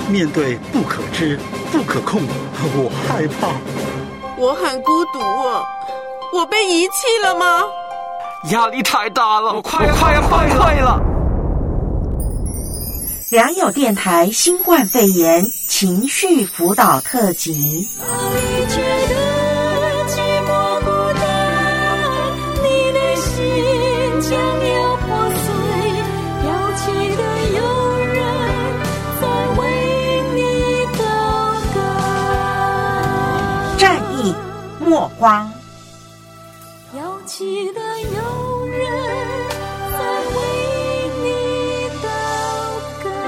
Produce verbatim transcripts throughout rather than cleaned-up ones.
面对不可知、不可控，我害怕。 我很孤独哦，我被遗弃了吗？ 压力太大了，我快要快要崩溃了。 良友电台新冠肺炎情绪辅导特辑。战役莫慌， 摇起的有人在为你祷告。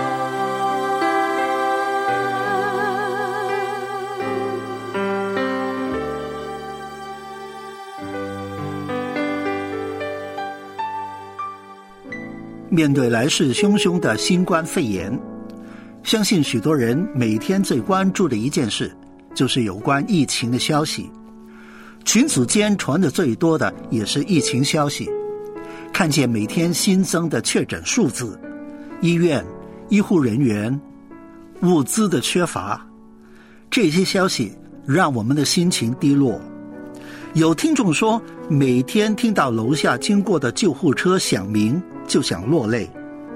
面对来势汹汹的新冠肺炎，相信许多人每天最关注的一件事就是有关疫情的消息。群组间传的最多的也是疫情消息，看见每天新增的确诊数字，医院、医护人员、物资的缺乏，这些消息让我们的心情低落。有听众说，每天听到楼下经过的救护车响鸣就想落泪。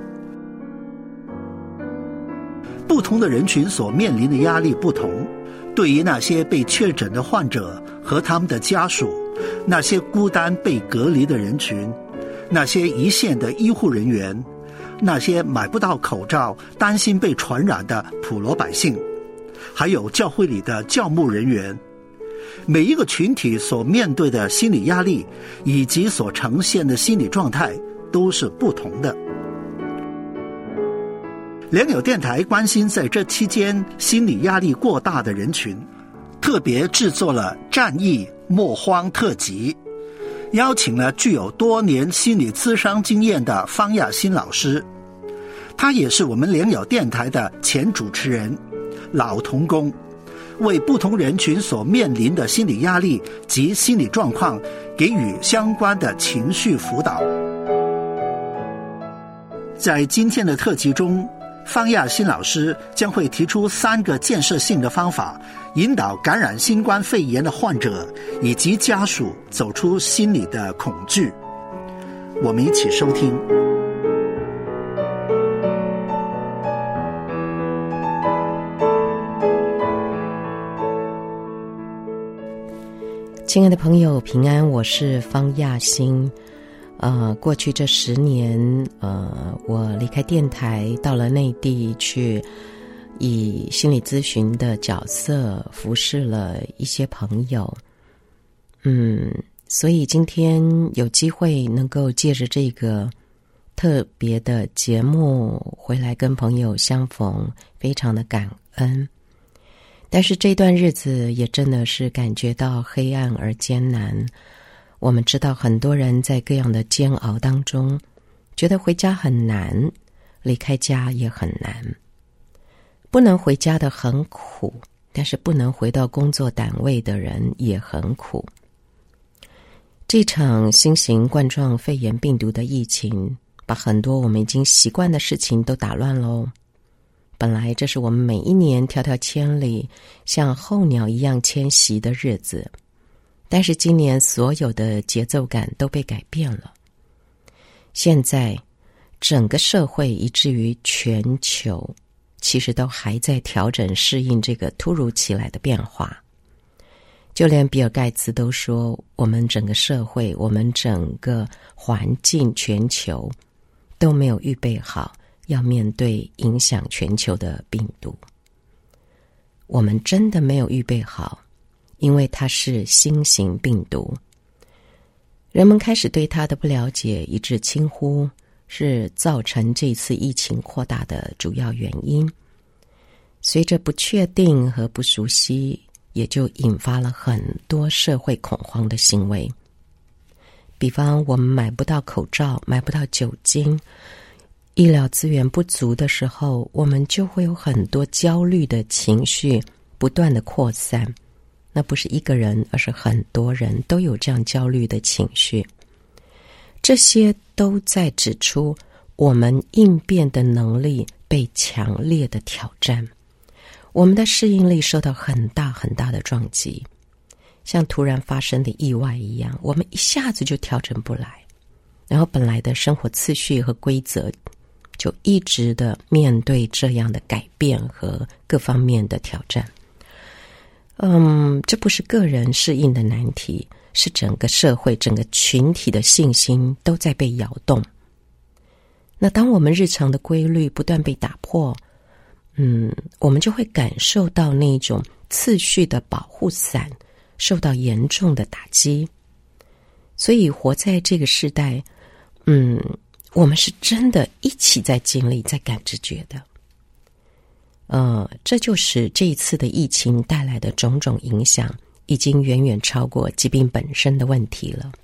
不同的人群所面临的压力不同，对于那些被确诊的患者和他们的家属，那些孤单被隔离的人群，那些一线的医护人员，那些买不到口罩担心被传染的普罗百姓，还有教会里的教牧人员，每一个群体所面对的心理压力以及所呈现的心理状态都是不同的。良友电台关心在这期间心理压力过大的人群，特别制作了战役莫慌特辑，邀请了具有多年心理咨商经验的方亚新老师，他也是我们良友电台的前主持人，老同工，为不同人群所面临的心理压力及心理状况给予相关的情绪辅导。在今天的特辑中，方亚新老师将会提出三个建设性的方法，引导感染新冠肺炎的患者以及家属走出心理的恐惧。我们一起收听。 亲爱的朋友，平安，我是方亚新。呃，过去这十年，呃，我离开电台，到了内地去，以心理咨询的角色服侍了一些朋友。嗯，所以今天有机会能够借着这个特别的节目回来跟朋友相逢，非常的感恩。但是这段日子也真的是感觉到黑暗而艰难。我们知道很多人在各样的煎熬当中，觉得回家很难，离开家也很难。不能回家的很苦，但是不能回到工作单位的人也很苦。这场新型冠状肺炎病毒的疫情，把很多我们已经习惯的事情都打乱喽。本来这是我们每一年迢迢千里，像候鸟一样迁徙的日子，但是今年所有的节奏感都被改变了。现在整个社会以至于全球，其实都还在调整适应这个突如其来的变化。就连比尔盖茨都说，我们整个社会，我们整个环境，全球都没有预备好要面对影响全球的病毒。我们真的没有预备好，因为它是新型病毒。人们开始对它的不了解，以致轻忽，是造成这次疫情扩大的主要原因。随着不确定和不熟悉，也就引发了很多社会恐慌的行为。比方我们买不到口罩，买不到酒精，医疗资源不足的时候，我们就会有很多焦虑的情绪不断的扩散。那不是一个人，而是很多人都有这样焦虑的情绪。这些都在指出我们应变的能力被强烈的挑战。 我们的适应力受到很大很大的撞击，像突然发生的意外一样，我们一下子就调整不来，然后本来的生活次序和规则就一直的面对这样的改变和各方面的挑战。嗯，这不是个人适应的难题，是整个社会、整个群体的信心都在被摇动。那当我们日常的规律不断被打破，嗯，我们就会感受到那种次序的保护伞受到严重的打击。所以活在这个时代，嗯，我们是真的一起在经历、在感知觉的。呃，这就是这一次的疫情带来的种种影响，已经远远超过疾病本身的问题了。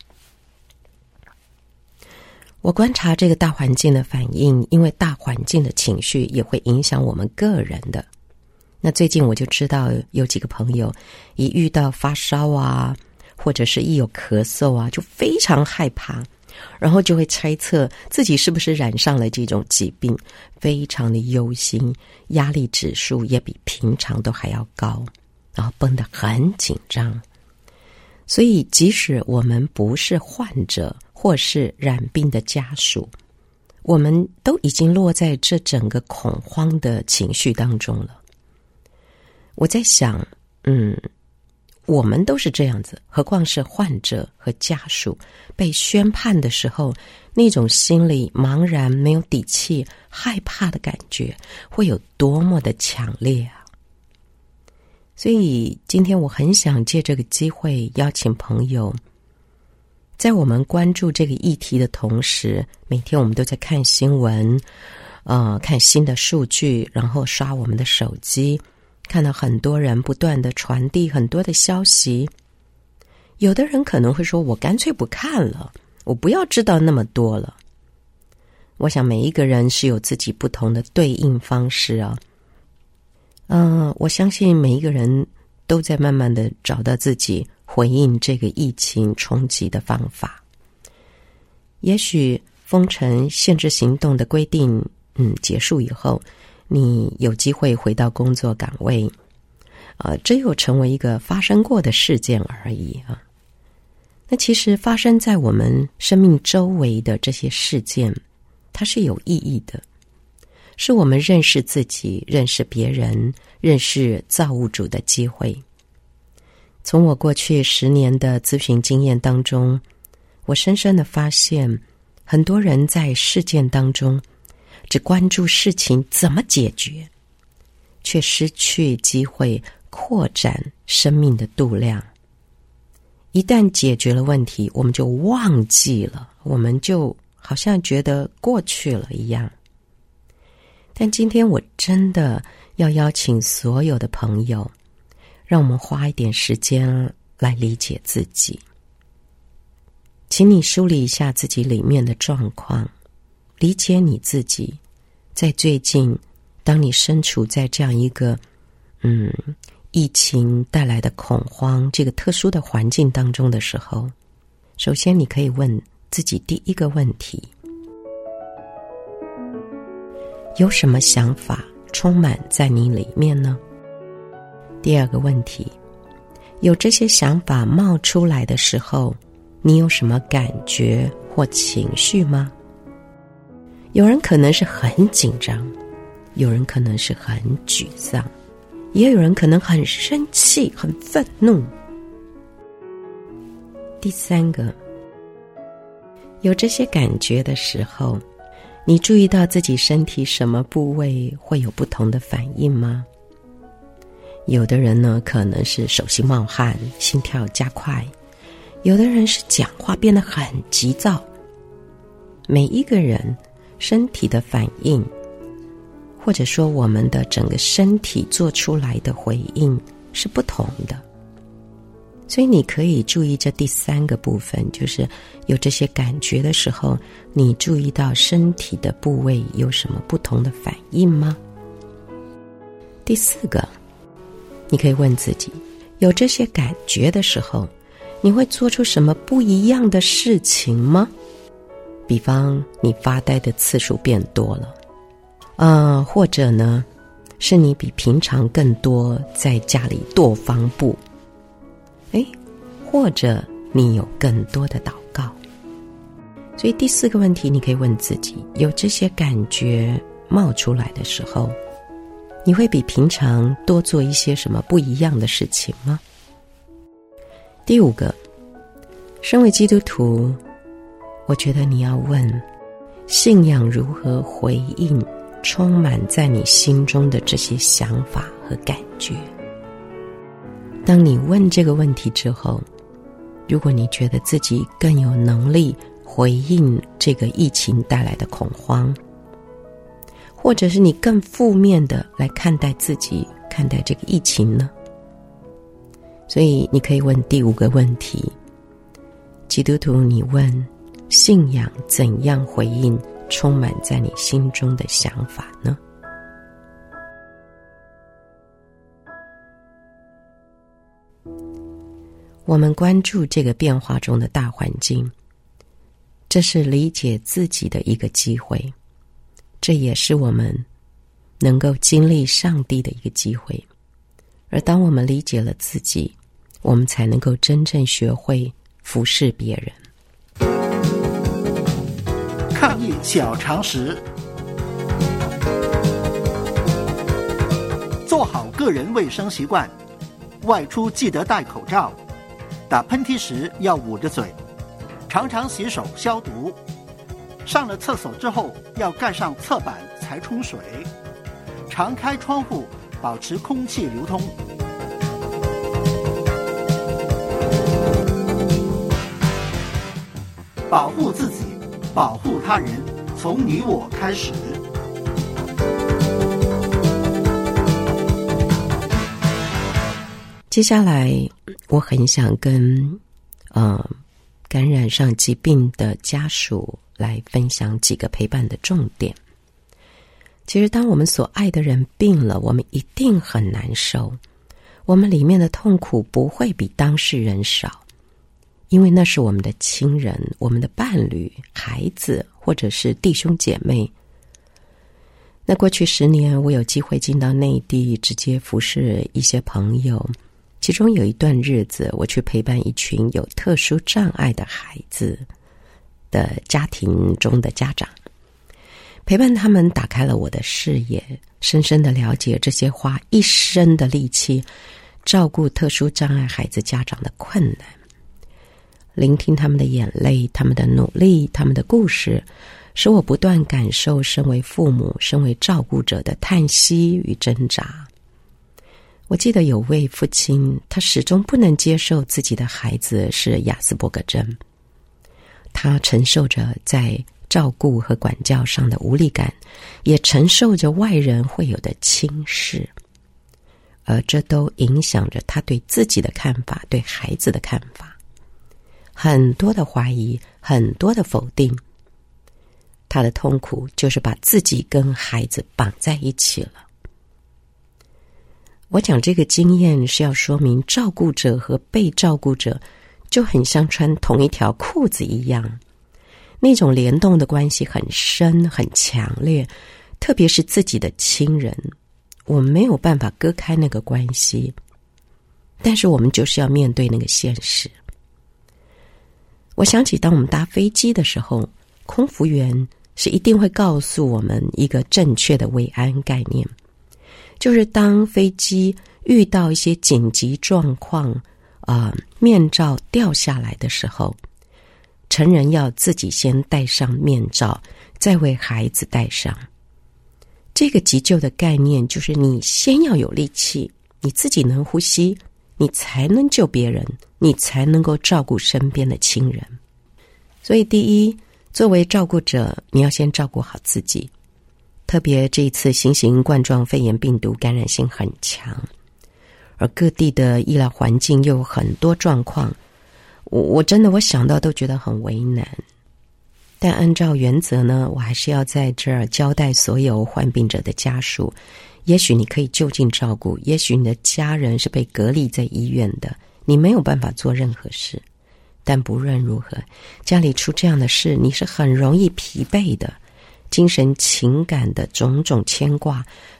我观察这个大环境的反应，因为大环境的情绪也会影响我们个人的。那最近我就知道有几个朋友一遇到发烧啊，或者是一有咳嗽啊，就非常害怕，然后就会猜测自己是不是染上了这种疾病，非常的忧心，压力指数也比平常都还要高，然后绷得很紧张。所以即使我们不是患者或是染病的家属，我们都已经落在这整个恐慌的情绪当中了。我在想，嗯，我们都是这样子，何况是患者和家属被宣判的时候，那种心里茫然、没有底气、害怕的感觉会有多么的强烈啊！所以今天我很想借这个机会邀请朋友，在我们关注这个议题的同时，每天我们都在看新闻，呃，看新的数据，然后刷我们的手机，看到很多人不断的传递很多的消息。有的人可能会说，我干脆不看了，我不要知道那么多了。我想每一个人是有自己不同的对应方式啊。嗯，我相信每一个人都在慢慢的找到自己回应这个疫情冲击的方法。也许封城限制行动的规定嗯结束以后，你有机会回到工作岗位，呃，这又成为一个发生过的事件而已啊。那其实发生在我们生命周围的这些事件，它是有意义的，是我们认识自己、认识别人、认识造物主的机会。从我过去十年的咨询经验当中，我深深的发现，很多人在事件当中只关注事情怎么解决，却失去机会扩展生命的度量。一旦解决了问题，我们就忘记了，我们就好像觉得过去了一样。但今天我真的要邀请所有的朋友，让我们花一点时间来理解自己。请你梳理一下自己里面的状况，理解你自己。在最近，当你身处在这样一个嗯疫情带来的恐慌这个特殊的环境当中的时候，首先你可以问自己第一个问题：有什么想法充满在你里面呢？第二个问题，有这些想法冒出来的时候，你有什么感觉或情绪吗？有人可能是很紧张，有人可能是很沮丧，也有人可能很生气、很愤怒。第三个，有这些感觉的时候，你注意到自己身体什么部位会有不同的反应吗？有的人呢，可能是手心冒汗，心跳加快；有的人是讲话变得很急躁。每一个人身体的反应，或者说我们的整个身体做出来的回应是不同的。所以你可以注意这第三个部分，就是有这些感觉的时候，你注意到身体的部位有什么不同的反应吗？第四个，你可以问自己，有这些感觉的时候，你会做出什么不一样的事情吗？比方你发呆的次数变多了，呃，或者呢， 是你比平常更多在家里跺方步，诶，或者你有更多的祷告。所以第四个问题，你可以问自己，有这些感觉冒出来的时候，你会比平常多做一些什么不一样的事情吗？第五个，身为基督徒，我觉得你要问，信仰如何回应充满在你心中的这些想法和感觉。当你问这个问题之后，如果你觉得自己更有能力回应这个疫情带来的恐慌，或者是你更负面的来看待自己，看待这个疫情呢？所以你可以问第五个问题，基督徒，你问信仰怎样回应充满在你心中的想法呢？我们关注这个变化中的大环境，这是理解自己的一个机会，这也是我们能够经历上帝的一个机会。而当我们理解了自己，我们才能够真正学会服侍别人。 抗疫小常识：做好个人卫生习惯，外出记得戴口罩，打喷嚏时要捂着嘴，常常洗手消毒，上了厕所之后要盖上侧板才冲水，常开窗户，保持空气流通。保护自己，保护他人，从你我开始。 接下来我很想跟呃感染上疾病的家属来分享几个陪伴的重点。其实当我们所爱的人病了，我们一定很难受，我们里面的痛苦不会比当事人少，因为那是我们的亲人，我们的伴侣、孩子，或者是弟兄姐妹。那过去十年，我有机会进到内地，直接服侍一些朋友。其中有一段日子，我去陪伴一群有特殊障碍的孩子的家庭中的家长，陪伴他们打开了我的视野，深深的了解这些花一生的力气照顾特殊障碍孩子家长的困难，聆听他们的眼泪，他们的努力，他们的故事，使我不断感受身为父母、身为照顾者的叹息与挣扎。我记得有位父亲，他始终不能接受自己的孩子是亚斯伯格症，他承受着在照顾和管教上的无力感，也承受着外人会有的轻视，而这都影响着他对自己的看法，对孩子的看法，很多的怀疑，很多的否定。他的痛苦就是把自己跟孩子绑在一起了。我讲这个经验是要说明，照顾者和被照顾者就很像穿同一条裤子一样，那种联动的关系很深很强烈，特别是自己的亲人，我们没有办法割开那个关系，但是我们就是要面对那个现实。我想起当我们搭飞机的时候，空服员是一定会告诉我们一个正确的维安概念，就是当飞机遇到一些紧急状况，呃，面罩掉下来的时候，成人要自己先戴上面罩，再为孩子戴上。这个急救的概念就是你先要有力气，你自己能呼吸，你才能救别人，你才能够照顾身边的亲人。所以第一，作为照顾者，你要先照顾好自己。特别这一次新型冠状肺炎病毒感染性很强，而各地的医疗环境又有很多状况，我我真的我想到都觉得很为难。但按照原则呢，我还是要在这儿交代所有患病者的家属，也许你可以就近照顾，也许你的家人是被隔离在医院的，你没有办法做任何事。但不论如何，家里出这样的事，你是很容易疲惫的，精神情感的种种牵挂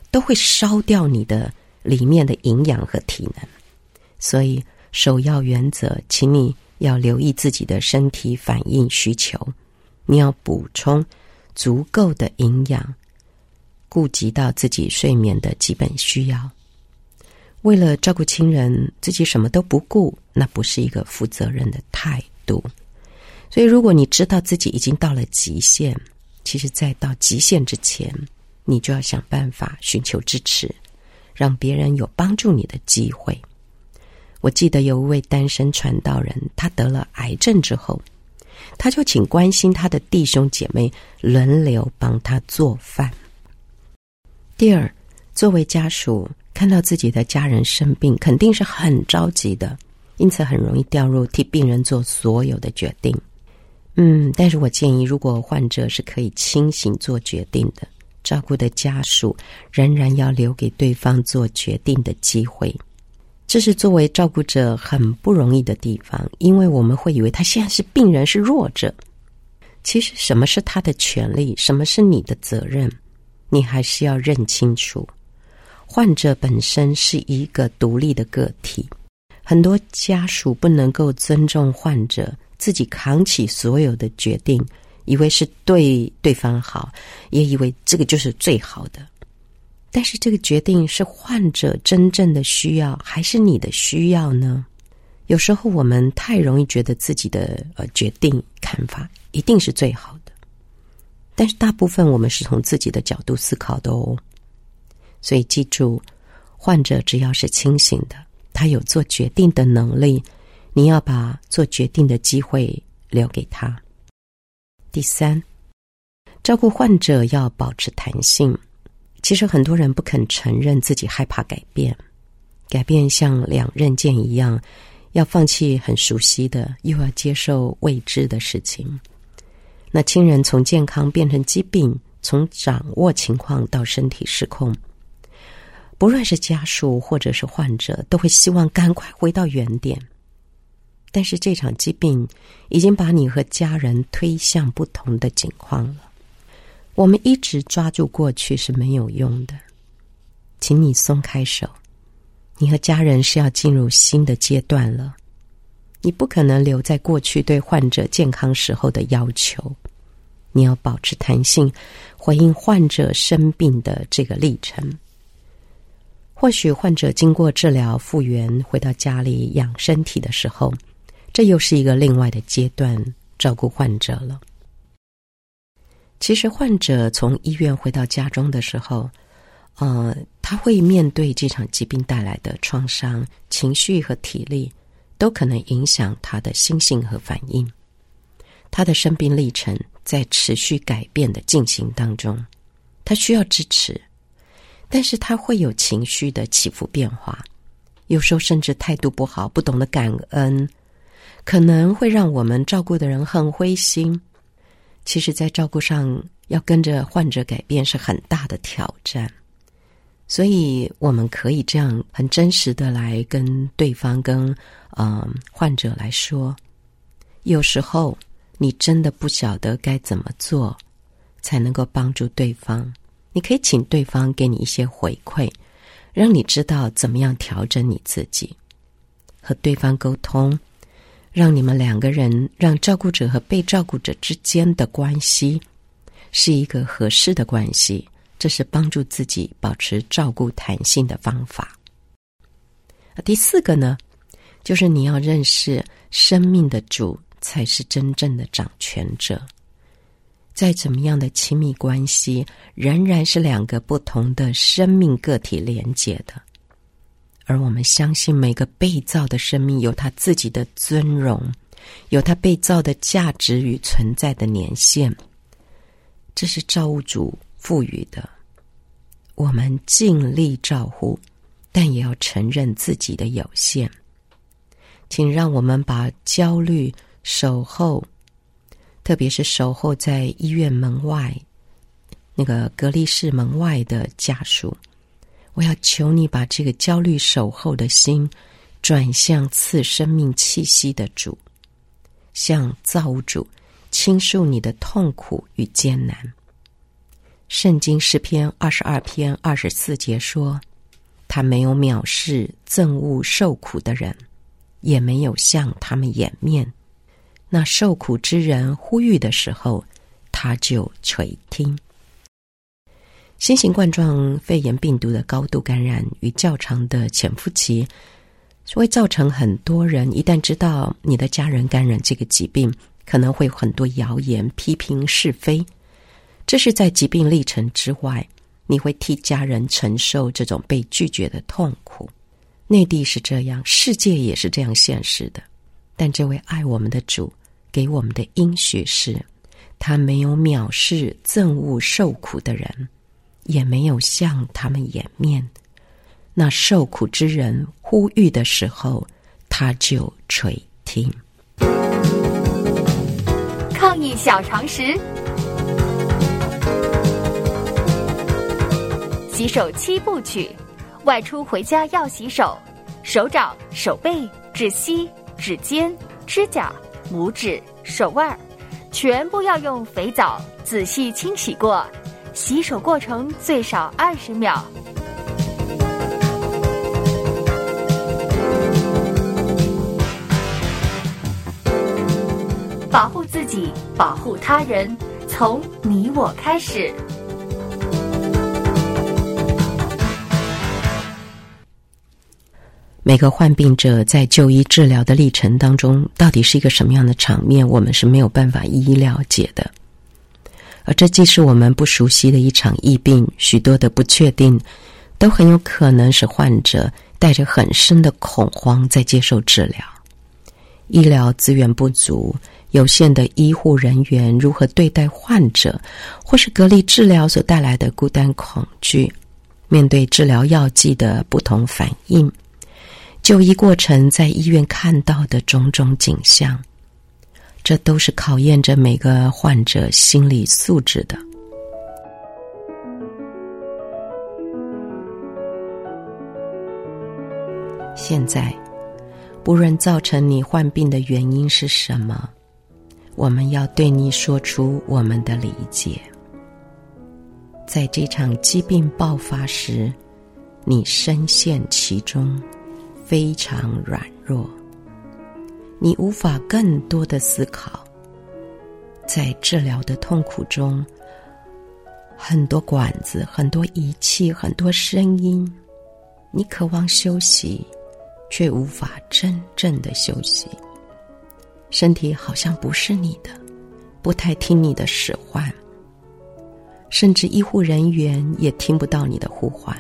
都会烧掉你的里面的营养和体能。所以首要原则，请你要留意自己的身体反应需求，你要补充足够的营养，顾及到自己睡眠的基本需要。为了照顾亲人，自己什么都不顾，那不是一个负责任的态度。所以如果你知道自己已经到了极限，其实在到极限之前，你就要想办法寻求支持，让别人有帮助你的机会。我记得有一位单身传道人，他得了癌症之后，他就请关心他的弟兄姐妹轮流帮他做饭。第二，作为家属，看到自己的家人生病，肯定是很着急的，因此很容易掉入替病人做所有的决定。嗯，但是我建议，如果患者是可以清醒做决定的，照顾的家属仍然要留给对方做决定的机会。这是作为照顾者很不容易的地方，因为我们会以为他现在是病人，是弱者。其实什么是他的权利，什么是你的责任，你还是要认清楚。患者本身是一个独立的个体，很多家属不能够尊重患者自己扛起所有的决定，以为是对对方好，也以为这个就是最好的。但是这个决定是患者真正的需要，还是你的需要呢？有时候我们太容易觉得自己的呃决定看法一定是最好的，但是大部分我们是从自己的角度思考的哦。所以记住，患者只要是清醒的，他有做决定的能力，你要把做决定的机会留给他。第三，照顾患者要保持弹性。其实很多人不肯承认自己害怕改变，改变像两刃剑一样，要放弃很熟悉的，又要接受未知的事情。那亲人从健康变成疾病，从掌握情况到身体失控，不论是家属或者是患者，都会希望赶快回到原点。但是这场疾病已经把你和家人推向不同的境况了。我们一直抓住过去是没有用的，请你松开手，你和家人是要进入新的阶段了。你不可能留在过去对患者健康时候的要求，你要保持弹性，回应患者生病的这个历程。或许患者经过治疗复原，回到家里养身体的时候，这又是一个另外的阶段，照顾患者了。其实患者从医院回到家中的时候，呃，他会面对这场疾病带来的创伤，情绪和体力都可能影响他的心性和反应。他的生病历程在持续改变的进行当中，他需要支持，但是他会有情绪的起伏变化，有时候甚至态度不好，不懂得感恩，可能会让我们照顾的人很灰心。其实在照顾上要跟着患者改变是很大的挑战，所以我们可以这样很真实的来跟对方跟呃患者来说，有时候你真的不晓得该怎么做才能够帮助对方，你可以请对方给你一些回馈，让你知道怎么样调整你自己，和对方沟通，让你们两个人，让照顾者和被照顾者之间的关系是一个合适的关系，这是帮助自己保持照顾弹性的方法。第四个呢，就是你要认识生命的主才是真正的掌权者。再怎么样的亲密关系，仍然是两个不同的生命个体连结的。而我们相信每个被造的生命有他自己的尊荣，有他被造的价值与存在的年限，这是造物主赋予的。我们尽力照顾，但也要承认自己的有限。请让我们把焦虑、守候，特别是守候在医院门外那个隔离室门外的家属，我要求你把这个焦虑守候的心转向赐生命气息的主，向造物主倾诉你的痛苦与艰难。 圣经诗篇二十二篇二十四节说，他没有藐视憎恶受苦的人，也没有向他们掩面。那受苦之人呼吁的时候，他就垂听。新型冠状肺炎病毒的高度感染与较长的潜伏期，会造成很多人一旦知道你的家人感染这个疾病，可能会有很多谣言批评是非。这是在疾病历程之外，你会替家人承受这种被拒绝的痛苦。内地是这样，世界也是这样现实的。但这位爱我们的主给我们的应许是，他没有藐视憎恶受苦的人，也没有向他们掩面。那受苦之人呼吁的时候，他就垂听。 抗疫小常识：洗手七部曲，外出回家要洗手，手掌、手背、指膝、指尖、指甲、拇指、手腕，全部要用肥皂仔细清洗过，洗手过程最少二十秒。保护自己，保护他人，从你我开始。 每个患病者在就医治疗的历程当中，到底是一个什么样的场面，我们是没有办法一一了解的。而这既是我们不熟悉的一场疫病，许多的不确定都很有可能使患者带着很深的恐慌在接受治疗。医疗资源不足，有限的医护人员如何对待患者，或是隔离治疗所带来的孤单恐惧，面对治疗药剂的不同反应，就医过程在医院看到的种种景象，这都是考验着每个患者心理素质的。现在，不论造成你患病的原因是什么，我们要对你说出我们的理解。在这场疾病爆发时，你深陷其中，非常软弱，你无法更多的思考。在治疗的痛苦中，很多管子，很多仪器，很多声音，你渴望休息，却无法真正的休息。身体好像不是你的，不太听你的使唤，甚至医护人员也听不到你的呼唤。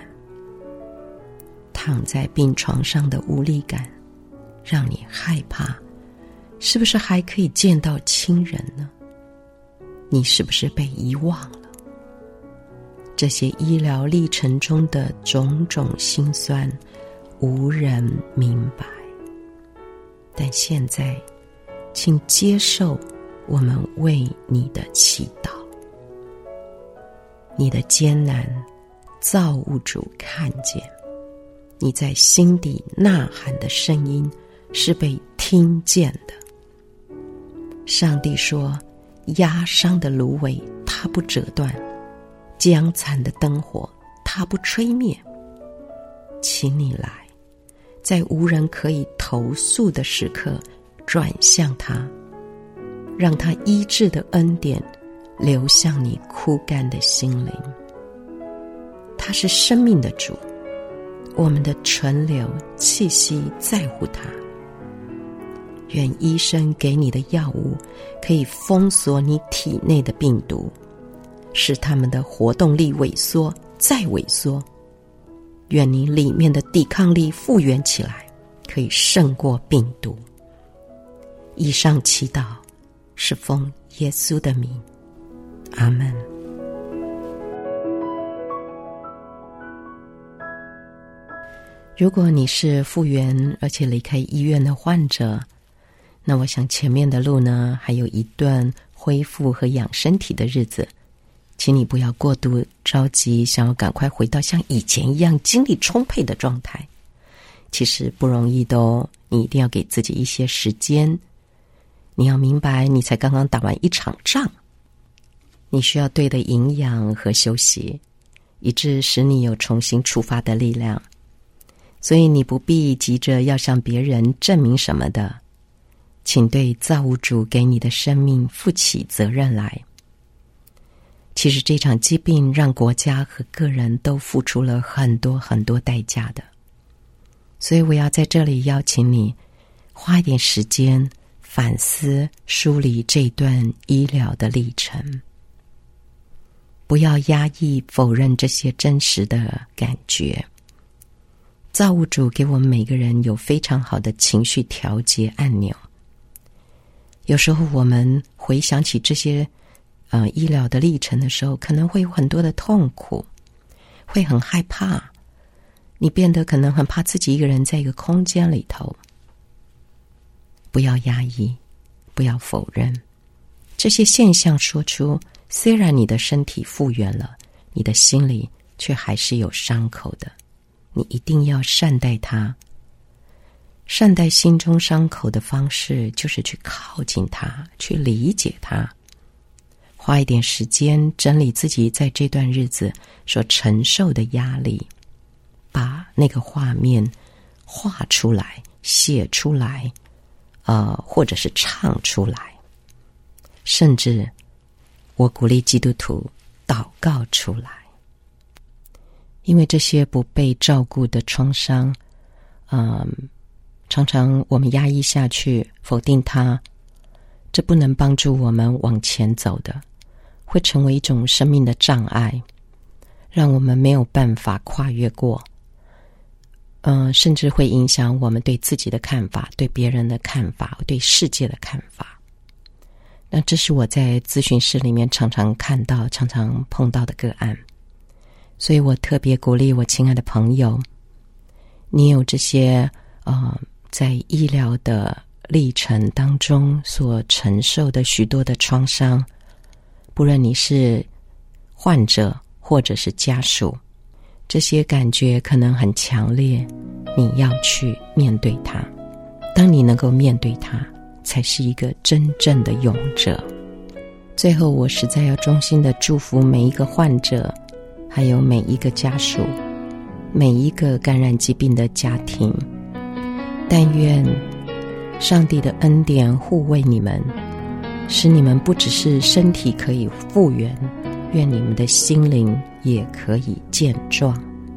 躺在病床上的无力感，让你害怕，是不是还可以见到亲人呢？你是不是被遗忘了？这些医疗历程中的种种辛酸，无人明白。但现在，请接受我们为你的祈祷。你的艰难，造物主看见。你在心底呐喊的声音是被听见的。上帝说，压伤的芦苇他不折断，将残的灯火他不吹灭。请你来，在无人可以投诉的时刻转向他，让他医治的恩典流向你枯干的心灵。他是生命的主，我们的存留气息在乎他。愿医生给你的药物可以封锁你体内的病毒，使他们的活动力萎缩再萎缩。愿你里面的抵抗力复原起来，可以胜过病毒。以上祈祷是奉耶稣的名，阿们。如果你是复原而且离开医院的患者，那我想前面的路呢，还有一段恢复和养身体的日子，请你不要过度着急，想要赶快回到像以前一样精力充沛的状态。其实不容易的哦，你一定要给自己一些时间。你要明白，你才刚刚打完一场仗， 你需要对的营养和休息，以致使你有重新出发的力量。所以你不必急着要向别人证明什么的，请对造物主给你的生命负起责任来。其实这场疾病让国家和个人都付出了很多很多代价的，所以我要在这里邀请你花一点时间反思梳理这段医疗的历程，不要压抑否认这些真实的感觉。造物主给我们每个人有非常好的情绪调节按钮，有时候我们回想起这些呃医疗的历程的时候，可能会有很多的痛苦，会很害怕，你变得可能很怕自己一个人在一个空间里头。不要压抑，不要否认这些现象，说出虽然你的身体复原了，你的心里却还是有伤口的，你一定要善待它。善待心中伤口的方式就是去靠近它，去理解它，花一点时间整理自己在这段日子所承受的压力，把那个画面画出来，写出来，呃，或者是唱出来，甚至我鼓励基督徒祷告出来。因为这些不被照顾的创伤，嗯，常常我们压抑下去，否定它，这不能帮助我们往前走的，会成为一种生命的障碍，让我们没有办法跨越过，嗯，甚至会影响我们对自己的看法，对别人的看法，对世界的看法。那这是我在咨询室里面常常看到、常常碰到的个案。所以我特别鼓励我亲爱的朋友，你有这些呃，在医疗的历程当中所承受的许多的创伤，不论你是患者或者是家属，这些感觉可能很强烈，你要去面对它。当你能够面对它，才是一个真正的勇者。最后，我实在要衷心的祝福每一个患者，还有每一个家属，每一个感染疾病的家庭。但愿上帝的恩典护卫你们，使你们不只是身体可以复原，愿你们的心灵也可以健壮。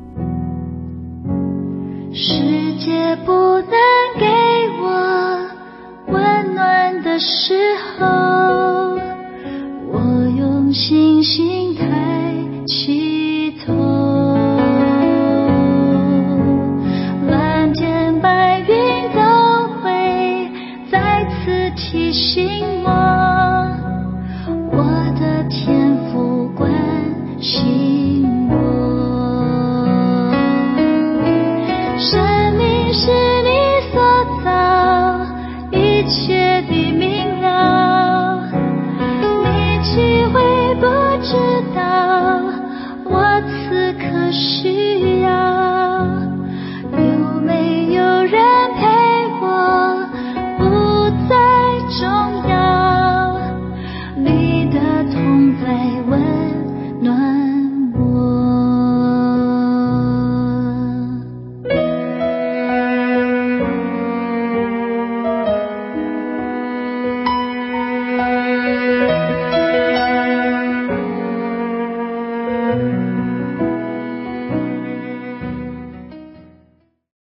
世界不能给我温暖的时候，我用星星